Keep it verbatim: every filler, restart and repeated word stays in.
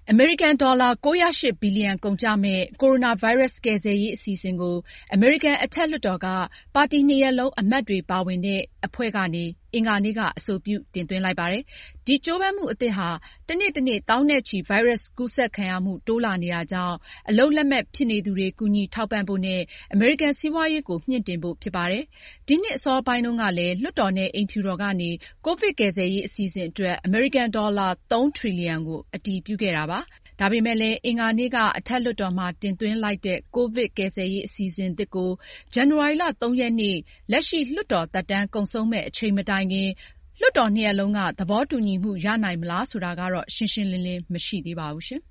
အမေရိကန်ဒေါ်လာ ၉၀၈ ဘီလီယံကုန်ကျမယ့် ကိုရိုနာဗိုင်းရပ်စ်ကယ်ဆယ်ရေးအစီအစဉ်ကို အမေရိကန်အထက်လွှတ်တော်က ပါတီနှစ်ရပ်လုံးအမတ်တွေပါဝင်တဲ့အဖွဲ့ကနေ အင်္ဂါနေ့က အဆိုပြုတင်သွင်းလိုက်ပါတယ်။ ဒီကြိုးပမ်းမှုအသစ်ဟာ တနေ့တနေ့ သောင်းနဲ့ချီ ဗိုင်းရပ်စ်ကူးစက်ခံရမှုတိုးလာနေတာကြောင့် အလုပ်လက်မဲ့ဖြစ်နေသူတွေ ကူညီထောက်ပံ့ဖို့နဲ့ အမေရိကန်စီးပွားရေးကို မြှင့်တင်ဖို့ဖြစ်ပါတယ်။ ဒီနှစ်အစောပိုင်းတုန်းကလည်း လွှတ်တော်နဲ့ အိမ်ဖြူတော်ကနေ ကိုဗစ်ကယ်ဆယ်ရေးအစီအစဉ်အတွက် အမေရိကန်ဒေါ်လာ သုံးထရီလီယံကို အတည်ပြုခဲ့တာပါ။ ဒါပေမဲ့လည်း အင်္ဂါနေ့က အထက်လွှတ်တော်မှာ တင်သွင်းလိုက်တဲ့ ကိုဗစ်ကယ်ဆယ်ရေးအစီအစဉ်သစ်ကို ဇန်နဝါရီလ ၃ ရက်နေ့ လက်ရှိလွှတ်တော်သက်တမ်းကုန်ဆုံးမယ့်အချိန်မတိုင်ခင် လွှတ်တော်နှစ်ရပ်လုံးက သဘောတူညီမှုရနိုင်မလားဆိုတာကတော့ ရှင်းရှင်းလင်းလင်းမရှိသေးပါဘူး